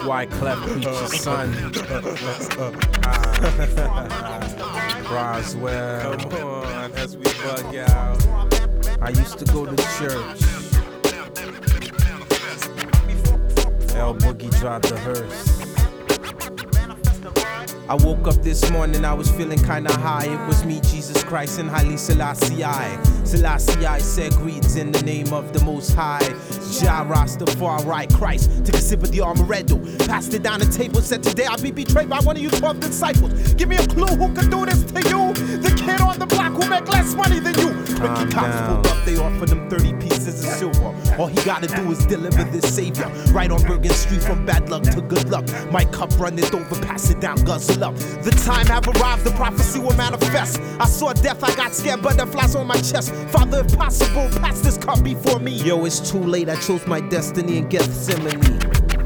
Wyclef Preacher's son. Roswell. Come on, as we bug out. I used to go to church. L Boogie drive the hearse. I woke up this morning, I was feeling kinda high. It was me, Jesus Christ, and Haile Selassie I. Selassie I said greetings in the name of the Most High. Jah Rastafari Christ took a sip of the Amaretto, passed it down the table, said today I'll be betrayed by one of you 12 disciples. Give me a clue who could do this to you. The kid on the block who make less money than you. Ricky Cops pulled up, they offered him 30 pieces of silver. All he gotta do is deliver this savior. Right on Bergen Street from bad luck to good luck. My cup runneth over, pass it down, guzzle up. The time have arrived, the prophecy will manifest. I saw death, I got scared, butterflies on my chest. Father, if possible, pass this cup before me. Yo, it's too late, I chose my destiny in Gethsemane.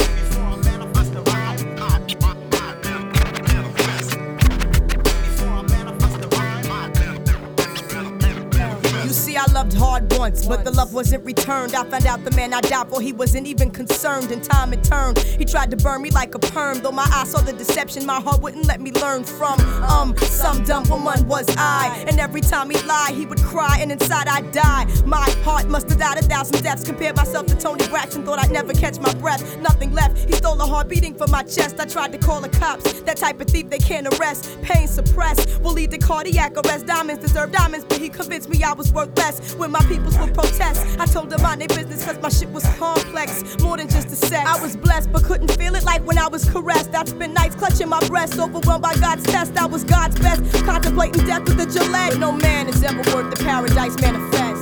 I loved hard once, but the love wasn't returned. I found out the man I died for, he wasn't even concerned. And time it turned, he tried to burn me like a perm. Though my eyes saw the deception, my heart wouldn't let me learn from some dumb woman was I. And every time he'd lie, he would cry, and inside I'd die. My heart must have died 1,000 deaths. Compared myself to Tony Braxton, thought I'd never catch my breath. Nothing left, he stole a heart beating from my chest. I tried to call the cops, that type of thief they can't arrest. Pain suppressed, will lead to cardiac arrest. Diamonds deserve diamonds, but he convinced me I was worthless. When my peoples would protest, I told them mind their business cause my shit was complex, more than just a sex. I was blessed but couldn't feel it like when I was caressed. I'd spend nights clutching my breast, overwhelmed by God's test. I was God's best, contemplating death with a Gillette. No man is ever worth the paradise manifest.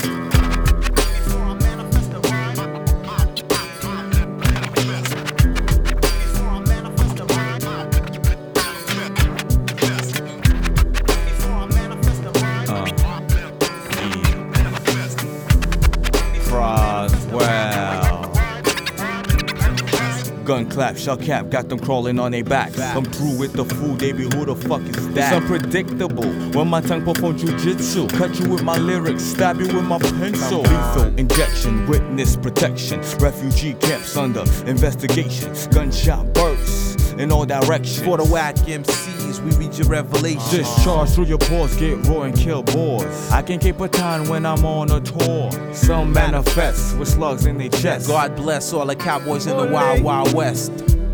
Gun clap, shell cap, got them crawling on their backs. I'm through with the food, they be who the fuck is that? It's unpredictable when my tongue perform jujitsu. Cut you with my lyrics, stab you with my pencil. Lethal injection, witness protection. Refugee camps under investigation. Gunshot bursts in all directions. For the whack MCs, we read your revelation. Discharge through your pores, get raw and kill boars. I can keep a time when I'm on a tour. Some manifest with slugs in their chest. God bless all the cowboys in the wild, wild west.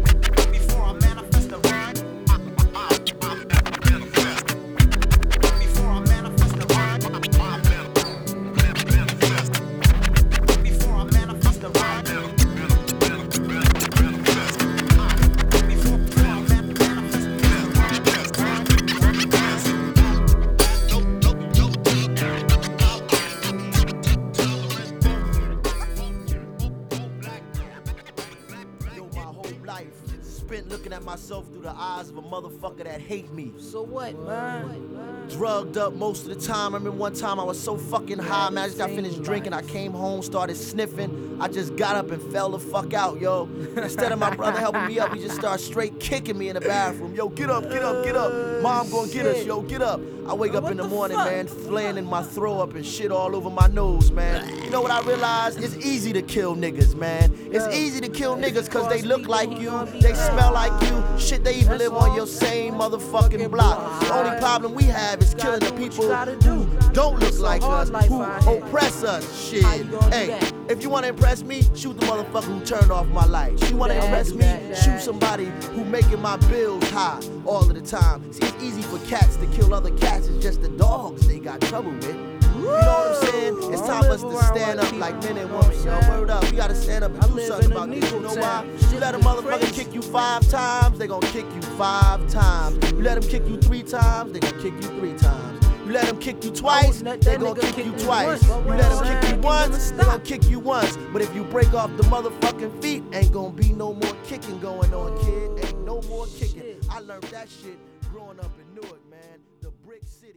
Through the eyes of a motherfucker that hate me. So what, man? Drugged up most of the time. I remember one time I was so fucking high, man. I just got finished drinking. I came home, started sniffing. I just got up and fell the fuck out, yo. Instead of my brother helping me up, he just started straight kicking me in the bathroom. Yo, get up, get up, get up. Mom gonna get us, yo, get up. I wake up in the morning, man, flailing my throw up and shit all over my nose, man. You know what I realized? It's easy to kill niggas, man. It's easy to kill niggas cause they look like you, they smell like you. Shit, they even live on your same motherfucking block. The only problem we have is killing the people who don't look like us, who oppress us. Shit. Hey, if you wanna impress me, shoot the motherfucker who turned off my lights. You wanna impress me, shoot somebody who making my bills high all of the time. See, it's easy for cats to kill other cats. It's just the dogs they got trouble with. You know what I'm saying? It's time for us to stand up like men and women. Yo, word up. We gotta stand up and do something about this. You know why? You let a motherfucker kick you 5 times, they gon' kick you 5 times. You let them kick you 3 times, they gon' kick you 3 times. You let them kick you twice, they gon' kick you twice. You let them kick you once, they gon' kick you once. But if you break off the motherfucking feet, ain't gon' be no more kicking going on, kid. Ain't no more kicking. I learned that shit growing up in Newark, man. The Brick City.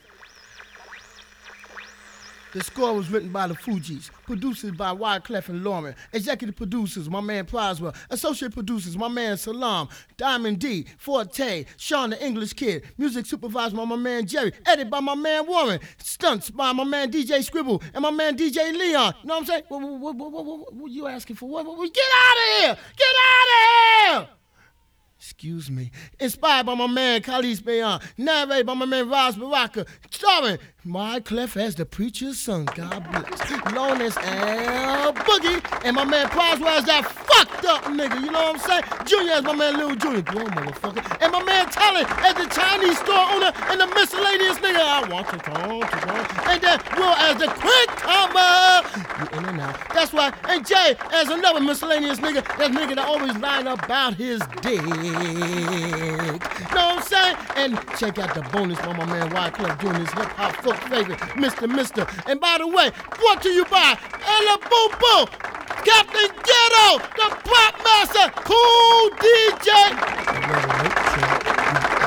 The score was written by the Fugees, producers by Wyclef and Lauren, executive producers, my man Ploswell, associate producers, my man Salam, Diamond D, Forte, Sean the English Kid, music supervised by my man Jerry, edit by my man Warren, stunts by my man DJ Scribble, and my man DJ Leon. You know what I'm saying? What you asking for? Get out of here! Get out of here! Yeah! Excuse me. Inspired by my man Khalis Bayan. Narrated by my man Raz Baraka. Starring Wyclef as the preacher's son. God bless. Known as L Boogie. And my man Proswell as that fucked up nigga. You know what I'm saying? Junior as my man Lil Junior. Blow motherfucker. And my man Talent as the Chinese store owner and the miscellaneous nigga. I want to talk. And then Will as the quick comer. You in and out. That's why. And Jay as another miscellaneous nigga. That nigga that always lying about his dick. Know what I'm saying? And check out the bonus from my man Wyclef doing his hip-hop folk favorite, Mr. And by the way, brought to you by Ella Boo Boo, Captain Ghetto, the Pop Master, Cool DJ.